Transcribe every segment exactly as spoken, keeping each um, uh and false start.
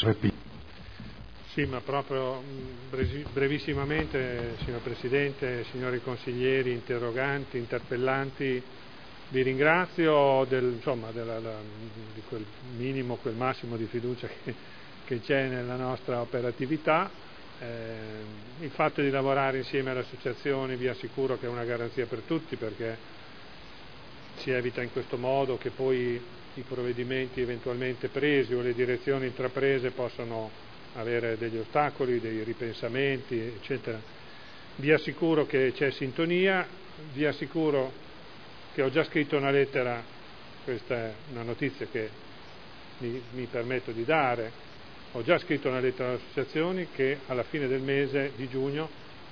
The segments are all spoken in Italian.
Repi. Sì, ma proprio brevissimamente, signor Presidente, signori consiglieri, interroganti, interpellanti, vi ringrazio del, insomma, della, la, di quel minimo, quel massimo di fiducia che, che c'è nella nostra operatività. Eh, il fatto di lavorare insieme alle associazioni vi assicuro che è una garanzia per tutti, perché si evita in questo modo che poi i provvedimenti eventualmente presi o le direzioni intraprese possano avere degli ostacoli, dei ripensamenti, eccetera. Vi assicuro che c'è sintonia, vi assicuro che ho già scritto una lettera, questa è una notizia che mi, mi permetto di dare, ho già scritto una lettera alle associazioni che alla fine del mese di giugno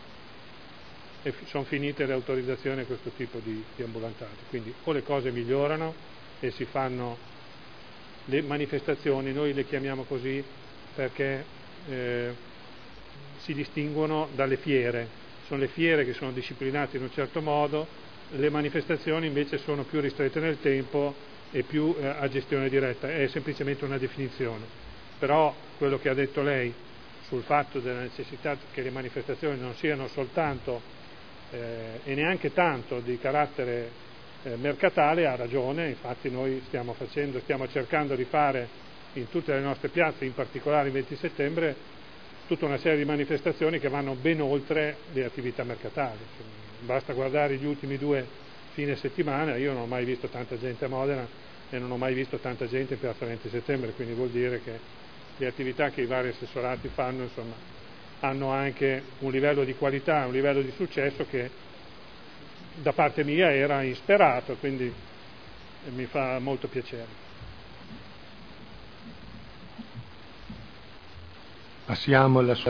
sono finite le autorizzazioni a questo tipo di, di ambulantati, quindi o le cose migliorano e si fanno le manifestazioni, noi le chiamiamo così perché eh, si distinguono dalle fiere, sono le fiere che sono disciplinate in un certo modo, le manifestazioni invece sono più ristrette nel tempo e più eh, a gestione diretta, è semplicemente una definizione. Però quello che ha detto lei sul fatto della necessità che le manifestazioni non siano soltanto eh, e neanche tanto di carattere eh, mercatale ha ragione, infatti noi stiamo facendo, stiamo cercando di fare in tutte le nostre piazze, in particolare il venti settembre, tutta una serie di manifestazioni che vanno ben oltre le attività mercatali. Basta guardare gli ultimi due fine settimana, io non ho mai visto tanta gente a Modena e non ho mai visto tanta gente in piazza venti settembre, quindi vuol dire che le attività che i vari assessorati fanno, insomma, hanno anche un livello di qualità, un livello di successo che da parte mia era insperato, quindi mi fa molto piacere. Passiamo alla sua